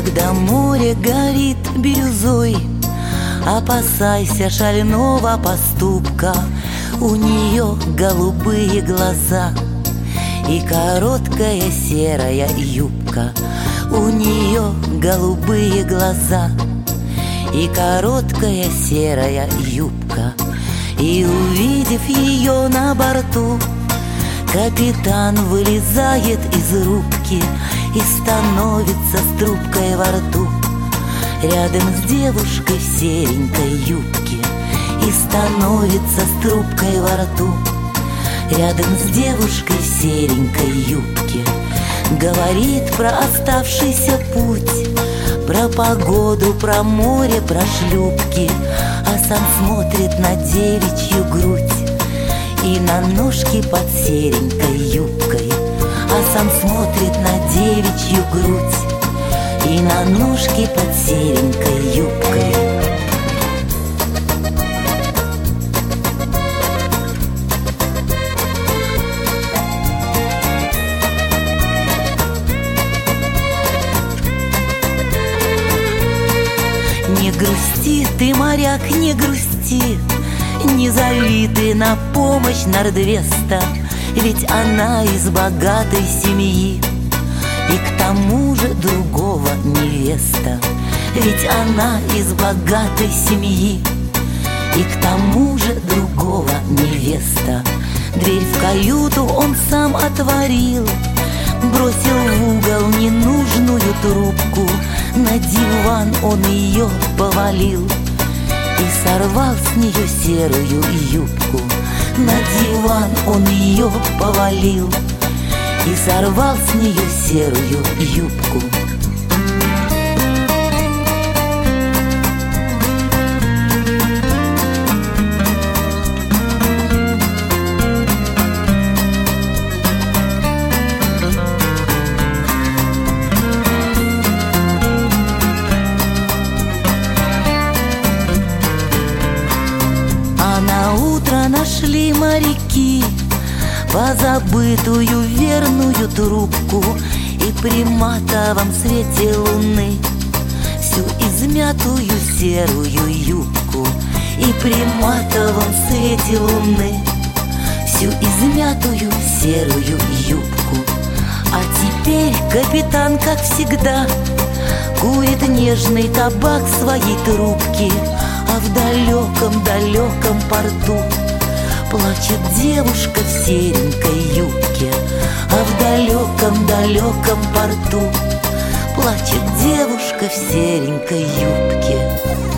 Когда море горит бирюзой, опасайся шального поступка. У нее голубые глаза и короткая серая юбка. У нее голубые глаза и короткая серая юбка. И увидев ее на борту, капитан вылезает из рубки и становится с трубкой во рту рядом с девушкой в серенькой юбке. И становится с трубкой во рту рядом с девушкой в серенькой юбке. Говорит про оставшийся путь, про погоду, про море, про шлюпки, а сам смотрит на девичью грудь и на ножки под серенькой юбкой. А сам смотрит на девичью грудь и на ножки под серенькой юбкой. Не грусти ты, моряк, не грусти, не зови ты на помощь Норд-Веста, ведь она из богатой семьи и к тому же другого невеста. Ведь она из богатой семьи и к тому же другого невеста. Дверь в каюту он сам отворил, бросил в угол ненужную трубку, на диван он ее повалил и сорвал с нее серую юбку. На диван он ее повалил и сорвал с нее серую юбку. Нашли моряки позабытую верную трубку и при матовом свете луны всю измятую серую юбку. И при матовом свете луны всю измятую серую юбку. А теперь капитан, как всегда, курит нежный табак своей трубки, а в далеком-далеком порту плачет девушка в серенькой юбке. А в далеком-далеком порту плачет девушка в серенькой юбке.